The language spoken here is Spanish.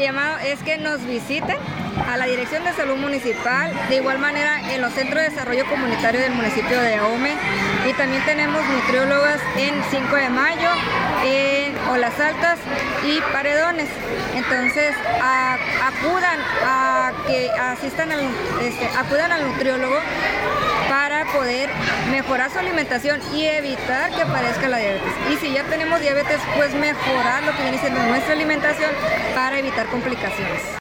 llamado es que nos visiten a la Dirección de Salud Municipal, de igual manera en los Centros de Desarrollo Comunitario del municipio de Ahome, y también tenemos nutriólogas en 5 de Mayo, en Olas Altas y Paredones. Entonces acudan al nutriólogo para poder mejorar su alimentación y evitar que aparezca la diabetes. Y si ya tenemos diabetes, pues mejorar lo que viene siendo nuestra alimentación para evitar complicaciones.